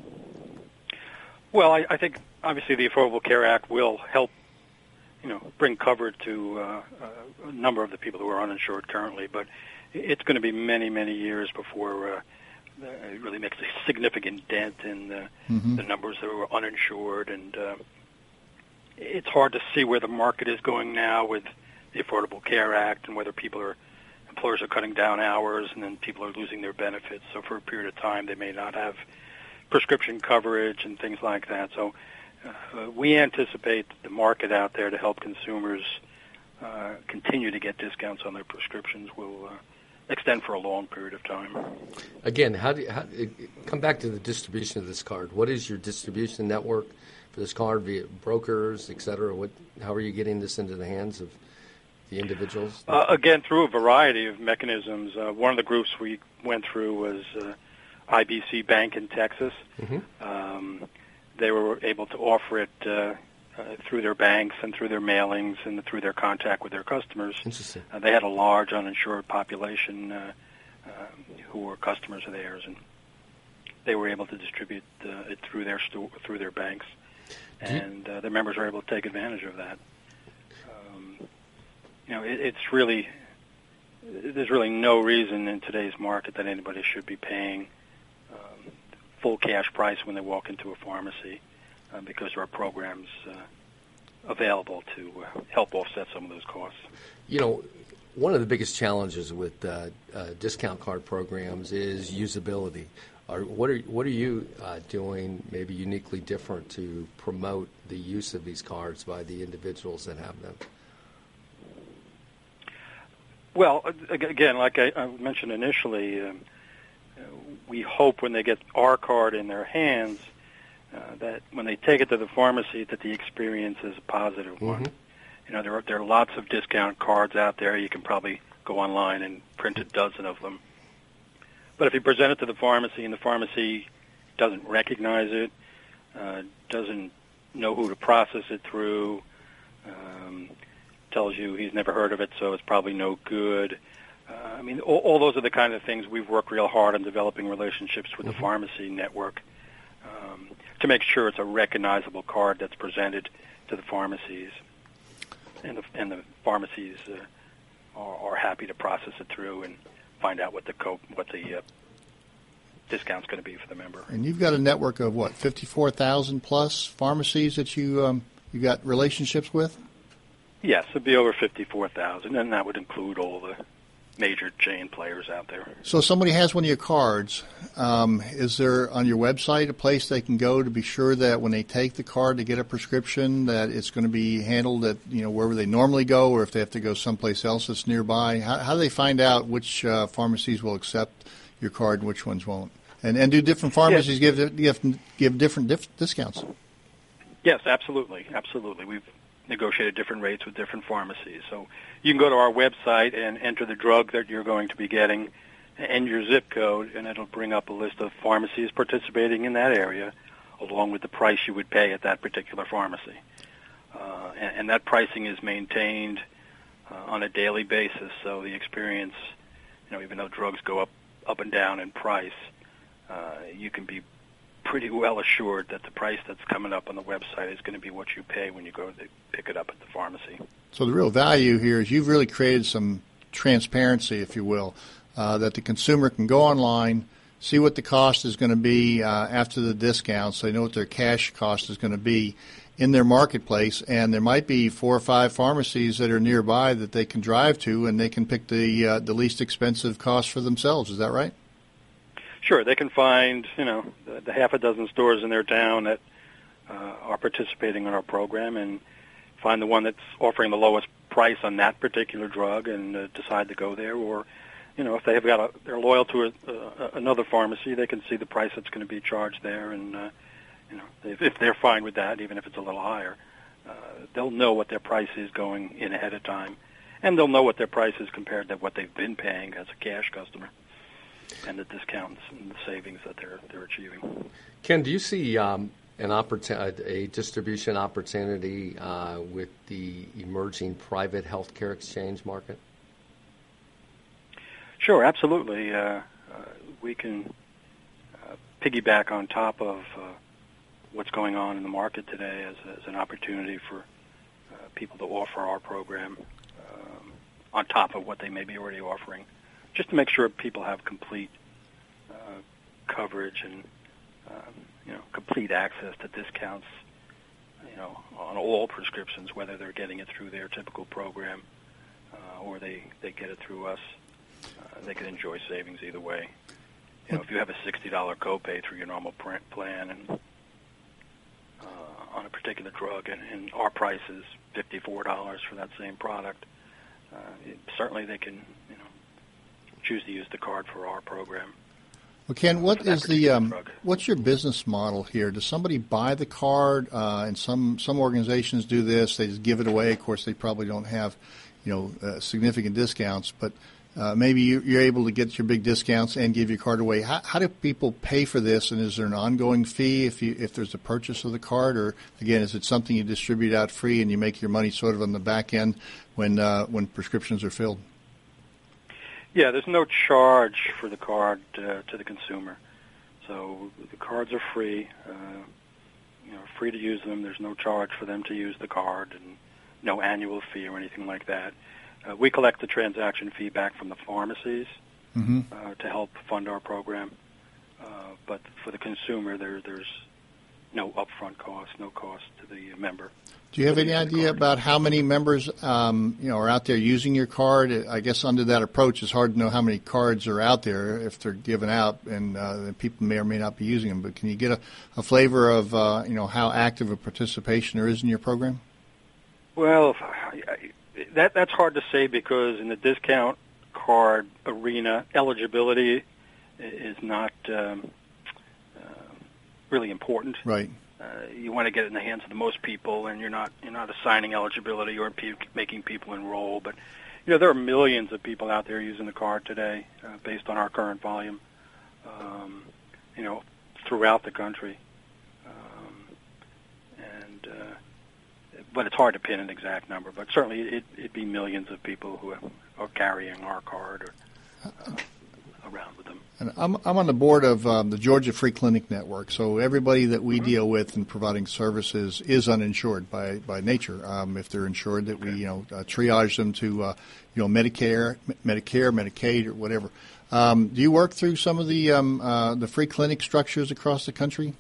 Well, I, I think obviously the Affordable Care Act will help, you know, bring coverage to uh, a number of the people who are uninsured currently, but it's going to be many, many years before uh, it really makes a significant dent in the, mm-hmm. the numbers that are uninsured, and uh, it's hard to see where the market is going now with the Affordable Care Act and whether people are employers are cutting down hours and then people are losing their benefits. So for a period of time, they may not have prescription coverage and things like that. So uh, we anticipate the market out there to help consumers uh, continue to get discounts on their prescriptions will uh, extend for a long period of time. Again, how do you, how, come back to the distribution of this card. What is your distribution network for this card via brokers, et cetera? What, how are you getting this into the hands of the individuals? Uh, again, through a variety of mechanisms. Uh, one of the groups we went through was uh, I B C Bank in Texas. Mm-hmm. Um, they were able to offer it uh, uh, through their banks and through their mailings and through their contact with their customers. Interesting. Uh, they had a large uninsured population uh, uh, who were customers of theirs, and they were able to distribute uh, it through their sto- through their banks, and uh, their members were able to take advantage of that. Um, you know, it, it's really there's really no reason in today's market that anybody should be paying um, full cash price when they walk into a pharmacy, uh, because there are programs uh, available to uh, help offset some of those costs. You know, one of the biggest challenges with uh, uh, discount card programs is usability. Are, what are what are you uh, doing maybe uniquely different to promote the use of these cards by the individuals that have them? Well, again, like I, I mentioned initially, um, we hope when they get our card in their hands uh, that when they take it to the pharmacy that the experience is a positive mm-hmm. one. You know, there are, there are lots of discount cards out there. You can probably go online and print a dozen of them. But if you present it to the pharmacy and the pharmacy doesn't recognize it, uh, doesn't know who to process it through, um, tells you he's never heard of it, so it's probably no good. Uh, I mean, all, all those are the kind of things we've worked real hard on developing relationships with mm-hmm. the pharmacy network um, to make sure it's a recognizable card that's presented to the pharmacies. And the, and the pharmacies uh, are, are happy to process it through and find out what the co- what the uh, discount's going to be for the member. And you've got a network of what, fifty-four thousand plus pharmacies that you um, you got relationships with? Yes, it'd be over fifty-four thousand, and that would include all the major chain players out there. So if somebody has one of your cards, um, is there on your website a place they can go to be sure that when they take the card to get a prescription that it's going to be handled at, you know, wherever they normally go, or if they have to go someplace else that's nearby? How, how do they find out which uh, pharmacies will accept your card and which ones won't? And and do different pharmacies yes. give, give give different dif- discounts? Yes, absolutely, absolutely. We've negotiated different rates with different pharmacies. So you can go to our website and enter the drug that you're going to be getting and your zip code, and it'll bring up a list of pharmacies participating in that area, along with the price you would pay at that particular pharmacy. Uh, and, and that pricing is maintained uh, on a daily basis, so the experience, you know, even though drugs go up, up and down in price, uh, you can be pretty well assured that the price that's coming up on the website is going to be what you pay when you go to pick it up at the pharmacy. So the real value here is you've really created some transparency, if you will, uh, that the consumer can go online, see what the cost is going to be uh, after the discount, so they know what their cash cost is going to be in their marketplace, and there might be four or five pharmacies that are nearby that they can drive to, and they can pick the uh, the least expensive cost for themselves. Is that right? Sure, they can find, you know, the, the half a dozen stores in their town that uh, are participating in our program and find the one that's offering the lowest price on that particular drug and uh, decide to go there. Or, you know, if they have got a, they're loyal to a, uh, another pharmacy, they can see the price that's going to be charged there, and uh, you know, if, if they're fine with that, even if it's a little higher, uh, they'll know what their price is going in ahead of time, and they'll know what their price is compared to what they've been paying as a cash customer, and the discounts and the savings that they're they're achieving. Ken, do you see um, an opportunity, a distribution opportunity uh, with the emerging private healthcare exchange market? Sure, absolutely. Uh, uh, we can uh, piggyback on top of uh, what's going on in the market today as, as an opportunity for uh, people to offer our program um, on top of what they may be already offering, just to make sure people have complete uh, coverage and um, you know complete access to discounts, you know, on all prescriptions, whether they're getting it through their typical program uh, or they, they get it through us. Uh, they can enjoy savings either way. You know, if you have a sixty dollars copay through your normal plan and uh, on a particular drug, and, and our price is fifty-four dollars for that same product, uh, it, certainly they can, you know, choose to use the card for our program. Well, Ken, what is the um, what's your business model here? Does somebody buy the card? Uh, and some some organizations do this; they just give it away. Of course, they probably don't have, you know, uh, significant discounts, but Uh, maybe you're able to get your big discounts and give your card away. How, how do people pay for this, and is there an ongoing fee if you if there's a purchase of the card, or again, is it something you distribute out free and you make your money sort of on the back end when uh, when prescriptions are filled? Yeah, there's no charge for the card uh, to the consumer, so the cards are free. Uh, you know, free to use them. There's no charge for them to use the card, and no annual fee or anything like that. Uh, we collect the transaction fee back from the pharmacies mm-hmm. uh, to help fund our program. Uh, but for the consumer, there, there's no upfront cost, no cost to the member. Do you have any idea about how many members um, you know, are out there using your card? I guess under that approach, it's hard to know how many cards are out there if they're given out, and uh, people may or may not be using them. But can you get a, a flavor of uh, you know how active a participation there is in your program? Well, I, That that's hard to say because in the discount card arena, eligibility is not um, uh, really important. Right. Uh, you want to get it in the hands of the most people, and you're not you're not assigning eligibility or pe- making people enroll. But you know there are millions of people out there using the card today, uh, based on our current volume. Um, you know, throughout the country. Um, and uh, But it's hard to pin an exact number. But certainly it, it'd be millions of people who are, are carrying our card or uh, around with them. And I'm, I'm on the board of um, the Georgia Free Clinic Network, so everybody that we mm-hmm. deal with in providing services is uninsured by, by nature. Um, if they're insured, that okay. we you know uh, triage them to uh, you know Medicare, Medicare, Medicaid, or whatever. Um, do you work through some of the um, uh, the free clinic structures across the country?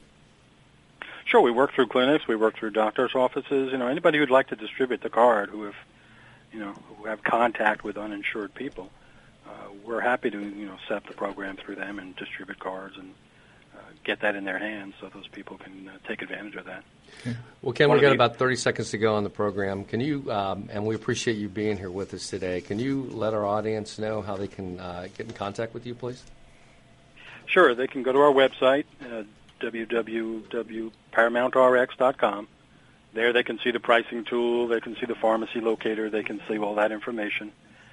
Sure, we work through clinics. We work through doctors' offices. You know, anybody who'd like to distribute the card, who have, you know, who have contact with uninsured people, uh, we're happy to, you know, set up the program through them and distribute cards and uh, get that in their hands so those people can uh, take advantage of that. Okay. Well, Ken, we've got about thirty seconds to go on the program. Can you, um, and we appreciate you being here with us today, can you let our audience know how they can uh, get in contact with you, please? Sure. They can go to our website, uh, w w w dot paramount r x dot com. There they can see the pricing tool, they can see the pharmacy locator, they can see all that information.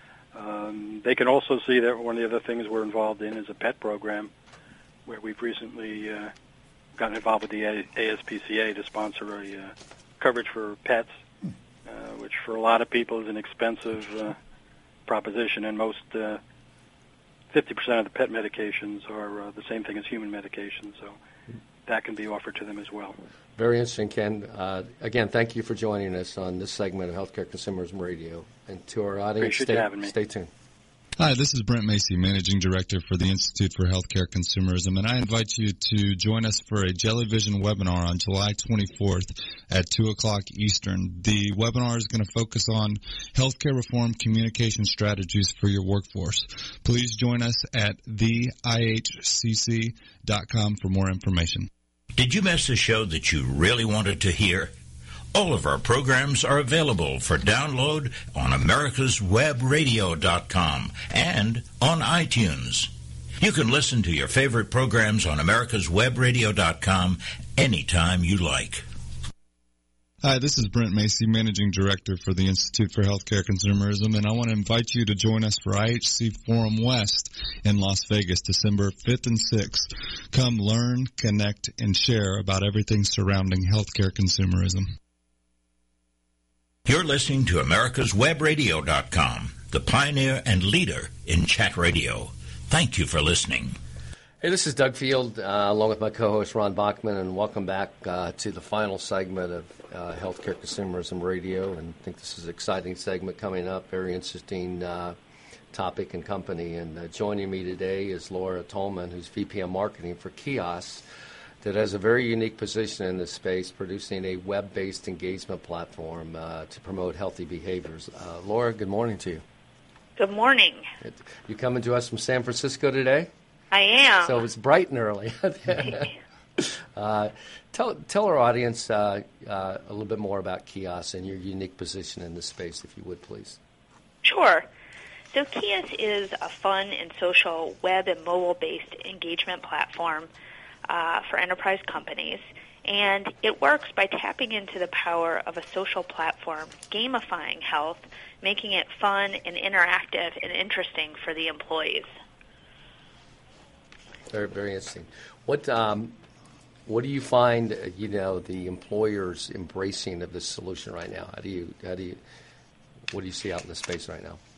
Um, they can also see that one of the other things we're involved in is a pet program where we've recently uh, gotten involved with the A S P C A to sponsor a uh, coverage for pets, uh, which for a lot of people is an expensive uh, proposition, and most uh, fifty percent of the pet medications are uh, the same thing as human medications, so that can be offered to them as well. Very interesting, Ken. Uh, again, thank you for joining us on this segment of Healthcare Consumerism Radio. And to our audience, stay, having me. stay tuned. Hi, this is Brent Macy, Managing Director for the Institute for Healthcare Consumerism, and I invite you to join us for a Jellyvision webinar on July twenty-fourth at two o'clock Eastern. The webinar is going to focus on healthcare reform communication strategies for your workforce. Please join us at the i h c c dot com for more information. Did you miss a show that you really wanted to hear? All of our programs are available for download on americas web radio dot com and on iTunes. You can listen to your favorite programs on americas web radio dot com anytime you like. Hi, this is Brent Macy, Managing Director for the Institute for Healthcare Consumerism, and I want to invite you to join us for I H C Forum West in Las Vegas, December fifth and sixth. Come learn, connect, and share about everything surrounding healthcare consumerism. You're listening to Americas Web Radio dot com, the pioneer and leader in chat radio. Thank you for listening. Hey, this is Doug Field, uh, along with my co-host Ron Bachman, and welcome back uh, to the final segment of uh, Healthcare Consumerism Radio. And I think this is an exciting segment coming up, very interesting uh, topic and company. And uh, joining me today is Laura Tolman, who's V P of Marketing for Kiosk, that has a very unique position in this space, producing a web-based engagement platform uh, to promote healthy behaviors. Uh, Laura, good morning to you. Good morning. You coming to us from San Francisco today? I am. So it's bright and early. uh, tell tell our audience uh, uh, a little bit more about Kiosk and your unique position in this space, if you would, please. Sure. So Kiosk is a fun and social web and mobile-based engagement platform uh, for enterprise companies, and it works by tapping into the power of a social platform, gamifying health, making it fun and interactive and interesting for the employees. Very, very interesting. What um, what do you find, uh, you know, the employers embracing of this solution right now? How do you, how do you, what do you see out in the space right now?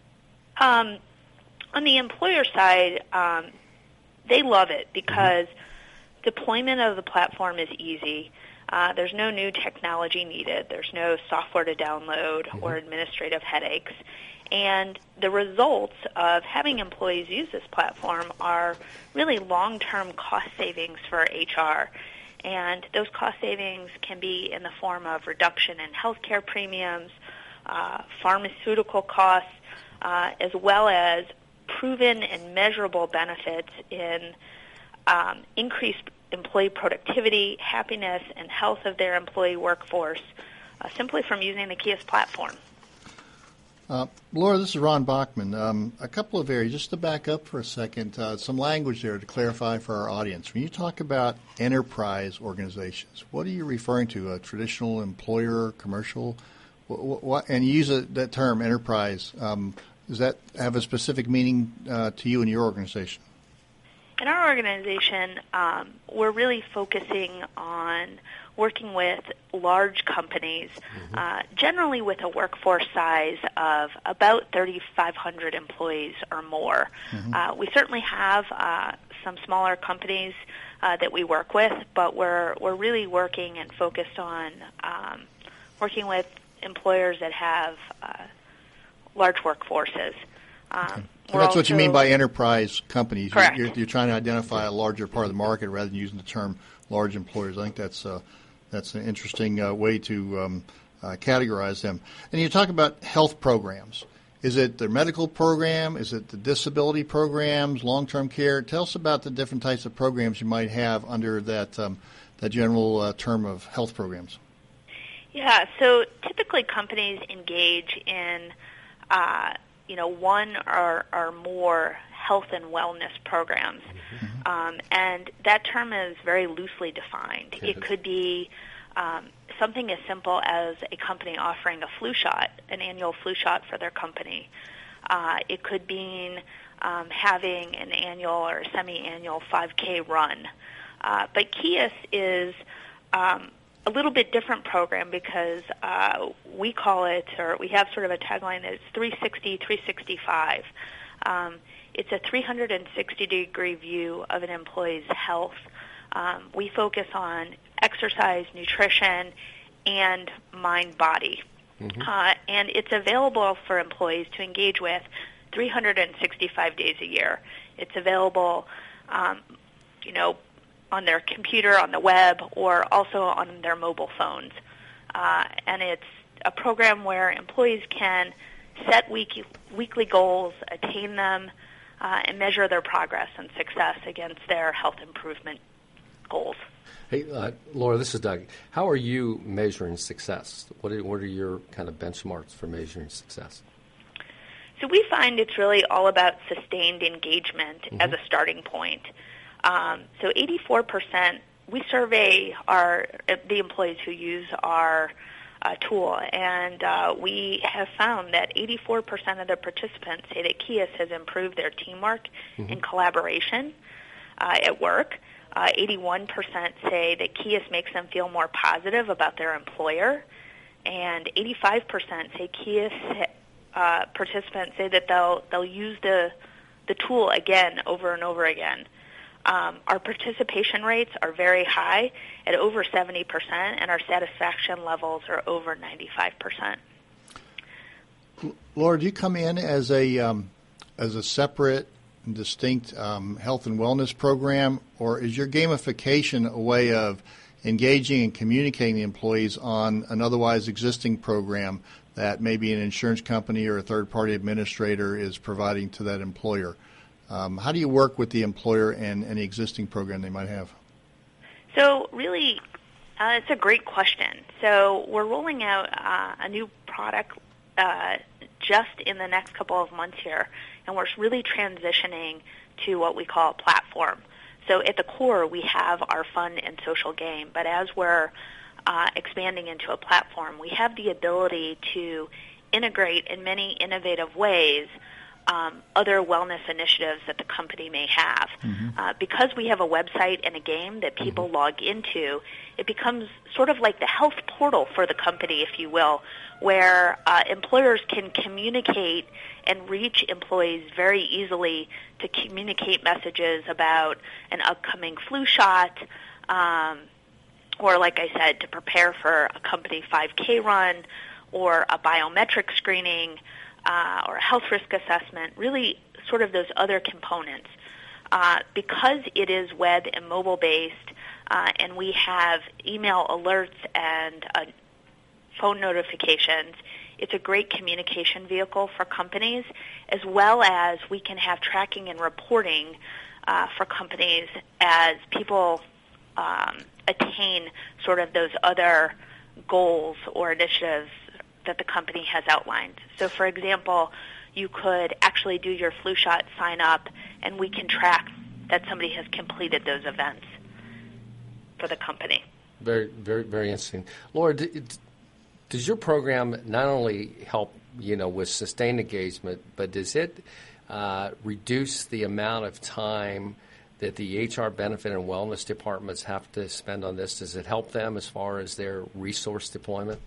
Um, on the employer side, um, they love it because mm-hmm. deployment of the platform is easy. Uh, there's no new technology needed. There's no software to download mm-hmm. or administrative headaches. And the results of having employees use this platform are really long-term cost savings for H R. And those cost savings can be in the form of reduction in healthcare premiums, uh, pharmaceutical costs, uh, as well as proven and measurable benefits in um, increased employee productivity, happiness, and health of their employee workforce uh, simply from using the Kiosk platform. Uh, Laura, this is Ron Bachman. Um, a couple of areas, just to back up for a second, uh, some language there to clarify for our audience. When you talk about enterprise organizations, what are you referring to? A traditional employer, commercial? What, what, and you use a, that term, enterprise. Um, does that have a specific meaning uh, to you and your organization? In our organization, um, we're really focusing on working with large companies, mm-hmm. uh, generally with a workforce size of about thirty-five hundred employees or more. Mm-hmm. Uh, we certainly have uh, some smaller companies uh, that we work with, but we're we're really working and focused on um, working with employers that have uh, large workforces. Um, okay. So that's what you mean by enterprise companies. Correct. You're, you're trying to identify a larger part of the market rather than using the term large employers. I think that's uh, that's an interesting uh, way to um, uh, categorize them. And you talk about health programs. Is it the medical program? Is it the disability programs, long-term care? Tell us about the different types of programs you might have under that um, that general uh, term of health programs. Yeah, so typically companies engage in uh, you know, one or, or more health and wellness programs. Mm-hmm. Um, and that term is very loosely defined. Mm-hmm. It could be um, something as simple as a company offering a flu shot, an annual flu shot for their company. Uh, it could mean um, having an annual or semi-annual five K run. Uh, but Kiosk is um, a little bit different program because uh, we call it, or we have sort of a tagline that is three sixty, three sixty-five. Um, it's a three hundred sixty degree view of an employee's health. Um, we focus on exercise, nutrition, and mind-body. Mm-hmm. Uh, and it's available for employees to engage with three hundred sixty-five days a year. It's available, um, you know, on their computer, on the web, or also on their mobile phones. Uh, and it's a program where employees can set week, weekly goals, attain them, uh, and measure their progress and success against their health improvement goals. Hey, uh, Laura, this is Doug. How are you measuring success? What are, what are your kind of benchmarks for measuring success? So we find it's really all about sustained engagement mm-hmm. as a starting point. Um, so eighty-four percent we survey our the employees who use our uh, tool, and uh, we have found that eighty-four percent of the participants say that Kias has improved their teamwork mm-hmm. and collaboration uh, at work. Uh, eighty-one percent say that Kias makes them feel more positive about their employer, and eighty-five percent say Kias uh, participants say that they'll they'll use the the tool again over and over again. Um, our participation rates are very high at over seventy percent, and our satisfaction levels are over ninety-five percent. Laura, do you come in as a um, as a separate and distinct um, health and wellness program, or is your gamification a way of engaging and communicating the employees on an otherwise existing program that maybe an insurance company or a third-party administrator is providing to that employer? Um, how do you work with the employer and any existing program they might have? So really, uh, it's a great question. So we're rolling out uh, a new product uh, just in the next couple of months here, and we're really transitioning to what we call a platform. So at the core, we have our fun and social game, but as we're uh, expanding into a platform, we have the ability to integrate in many innovative ways Um, other wellness initiatives that the company may have. Mm-hmm. Uh, because we have a website and a game that people mm-hmm. log into, it becomes sort of like the health portal for the company, if you will, where uh, employers can communicate and reach employees very easily to communicate messages about an upcoming flu shot, um, or like I said, to prepare for a company five K run or a biometric screening, Uh, or a health risk assessment, really sort of those other components. Uh, because it is web and mobile-based, uh, and we have email alerts and uh, phone notifications, it's a great communication vehicle for companies, as well as we can have tracking and reporting uh, for companies as people um, attain sort of those other goals or initiatives that the company has outlined. So, for example, you could actually do your flu shot sign up, and we can track that somebody has completed those events for the company. Very, very, very interesting. Laura, does your program not only help, you know, with sustained engagement, but does it uh, reduce the amount of time that the H R benefit and wellness departments have to spend on this? Does it help them as far as their resource deployment?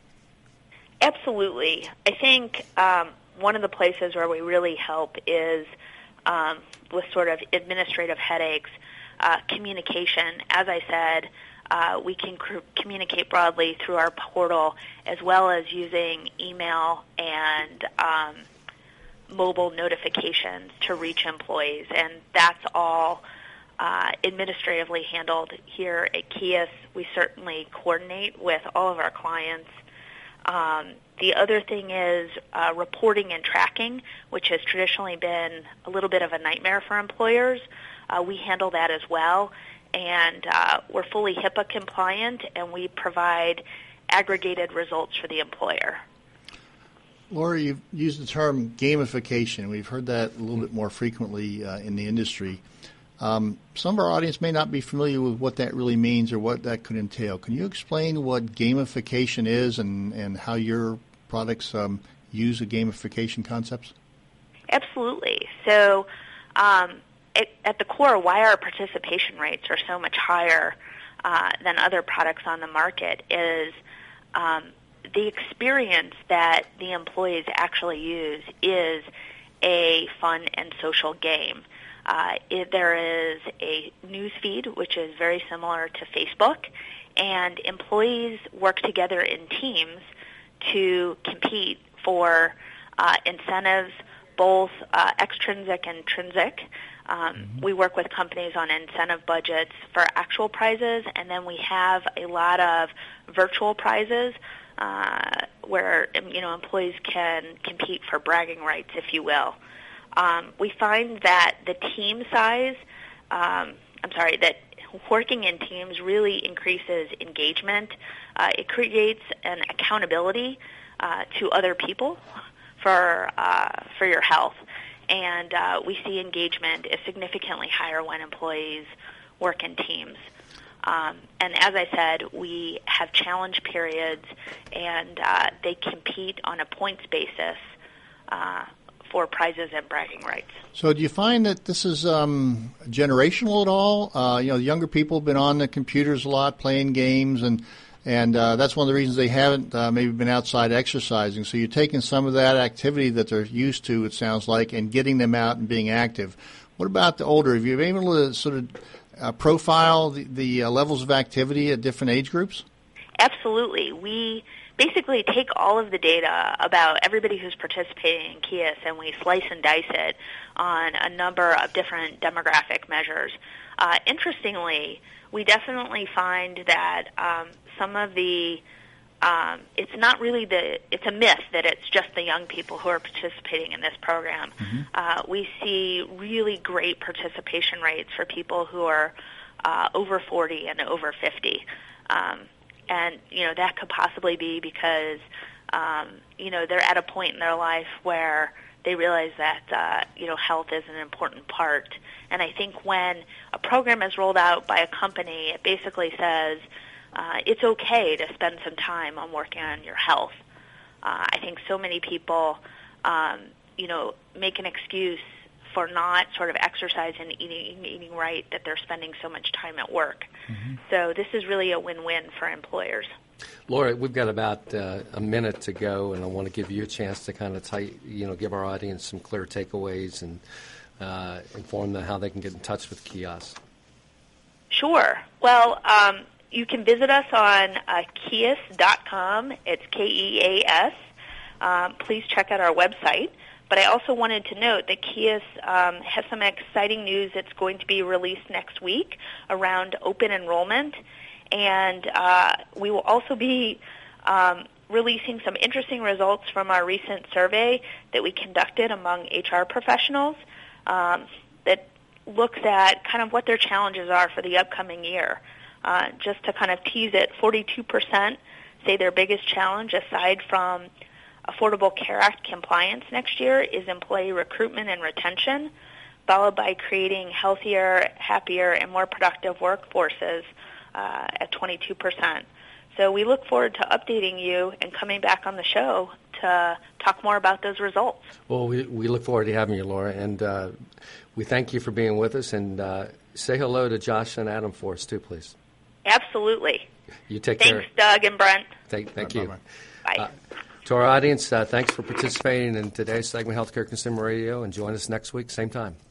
Absolutely. I think um, one of the places where we really help is um, with sort of administrative headaches, uh, communication. As I said, uh, we can cr- communicate broadly through our portal, as well as using email and um, mobile notifications to reach employees, and that's all uh, administratively handled here at Kias. We certainly coordinate with all of our clients. Um, the other thing is uh, reporting and tracking, which has traditionally been a little bit of a nightmare for employers. Uh, we handle that as well, and uh, we're fully HIPAA compliant, and we provide aggregated results for the employer. Laura, you've used the term gamification. We've heard that a little bit more frequently uh, in the industry. Um, some of our audience may not be familiar with what that really means or what that could entail. Can you explain what gamification is and, and how your products um, use the gamification concepts? Absolutely. So um, it, at the core, why our participation rates are so much higher uh, than other products on the market is um, the experience that the employees actually use is a fun and social game. Uh, it, there is a news feed, which is very similar to Facebook, and employees work together in teams to compete for uh, incentives, both uh, extrinsic and intrinsic. Um, mm-hmm. We work with companies on incentive budgets for actual prizes, and then we have a lot of virtual prizes uh, where you know employees can compete for bragging rights, if you will. Um, we find that the team size, um, I'm sorry, that working in teams really increases engagement. Uh, it creates an accountability uh, to other people for uh, for your health, and uh, we see engagement is significantly higher when employees work in teams. Um, and as I said, we have challenge periods, and uh, they compete on a points basis uh, for prizes and bragging rights. So do you find that this is um, generational at all? Uh, you know, the younger people have been on the computers a lot, playing games, and and uh, that's one of the reasons they haven't uh, maybe been outside exercising. So you're taking some of that activity that they're used to, it sounds like, and getting them out and being active. What about the older? Have you been able to sort of uh, profile the, the uh, levels of activity at different age groups? Absolutely. We basically take all of the data about everybody who's participating in K I S and we slice and dice it on a number of different demographic measures. Uh, interestingly, we definitely find that um, some of the um, it's not really the it's a myth that it's just the young people who are participating in this program. Mm-hmm. Uh, we see really great participation rates for people who are uh, over forty and over fifty. Um, And, you know, that could possibly be because, um, you know, they're at a point in their life where they realize that, uh, you know, health is an important part. And I think when a program is rolled out by a company, it basically says uh, it's okay to spend some time on working on your health. Uh, I think so many people, um, you know, make an excuse for not sort of exercising and eating, eating right, that they're spending so much time at work. Mm-hmm. So this is really a win-win for employers. Laura, we've got about uh, a minute to go, and I want to give you a chance to kind of tight, you know, give our audience some clear takeaways and uh, inform them how they can get in touch with K I S. Sure. Well, um, you can visit us on uh, K I S dot com. It's K E A S. Um, please check out our website. But I also wanted to note that K I S um, has some exciting news that's going to be released next week around open enrollment. And uh, we will also be um, releasing some interesting results from our recent survey that we conducted among H R professionals um, that looks at kind of what their challenges are for the upcoming year. Uh, just to kind of tease it, forty-two percent say their biggest challenge, aside from Affordable Care Act compliance next year, is employee recruitment and retention, followed by creating healthier, happier, and more productive workforces uh, at twenty-two percent. So we look forward to updating you and coming back on the show to talk more about those results. Well, we, we look forward to having you, Laura, and uh, we thank you for being with us. And uh, say hello to Josh and Adam for us, too, please. Absolutely. You take Thanks, care. Thanks, Doug and Brent. Thank, thank you. Bye. Bye. Uh, To our audience, uh, thanks for participating in today's segment, Healthcare Consumer Radio, and join us next week, same time.